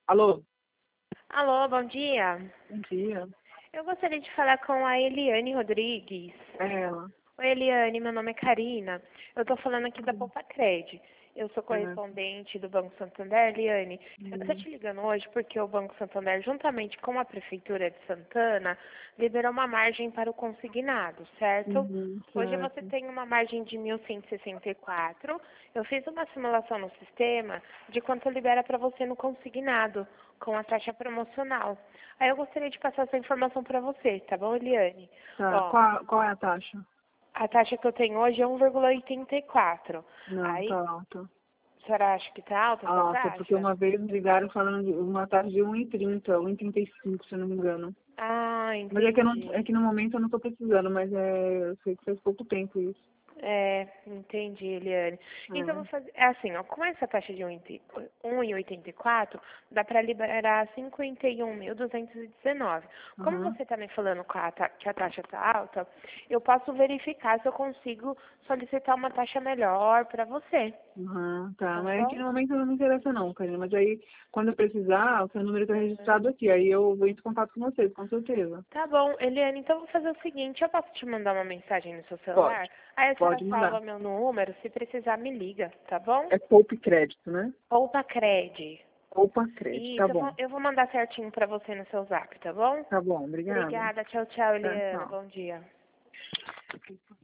Alô? Alô, bom dia. Bom dia. Eu gostaria de falar com a Eliane Rodrigues. É ela. Oi, Eliane, meu nome é Karina. Eu estou falando aqui da Poupa-Cred. Eu sou É. correspondente do Banco Santander, Eliane. Eu estou Uhum. te ligando hoje porque o Banco Santander, juntamente com a Prefeitura de Santana, liberou uma margem para o consignado, certo? Uhum, Hoje você certo. tem uma margem de 1.164. Eu fiz uma simulação no sistema de quanto libera para você no consignado, com a taxa promocional. Aí eu gostaria de passar essa informação para você, tá bom, Eliane? Tá. Ó, Qual é a taxa? a taxa que eu tenho hoje é 1,84. Não, tá Aí, alta. a senhora acha que tá alta essa Alta, porque taxa? uma vez me ligaram falando de uma taxa de 1,30, 1,35, se eu não me engano. Ah, Mas é que, é entendi. que no momento eu não tô precisando, mas eu sei que faz pouco tempo isso. É, entendi, Eliane. Então, eu vou É. fazer, é assim, ó, com essa taxa de 1,84, dá para liberar 51.219. Como Uhum. você está me falando que a taxa está alta, eu posso verificar se eu consigo solicitar uma taxa melhor para você, Uhum, tá, tá mas é que bom? no momento não me interessa não, Karina. Mas aí, quando eu precisar, o seu número está registrado aqui. Aí eu vou entrar em contato com vocês, com certeza. Tá bom, Eliane, então eu vou fazer o seguinte, eu posso te mandar uma mensagem no seu Pode. celular? Aí a senhora Pode mandar. salva meu número, se precisar me liga, tá bom? É poupe crédito, né? Poupa Cred. Poupa crédito. Tá Isso, bom. eu vou mandar certinho pra você no seu zap, tá bom? Tá bom, obrigada. Obrigada, tchau, tchau, Tá, Eliana, tchau. bom dia.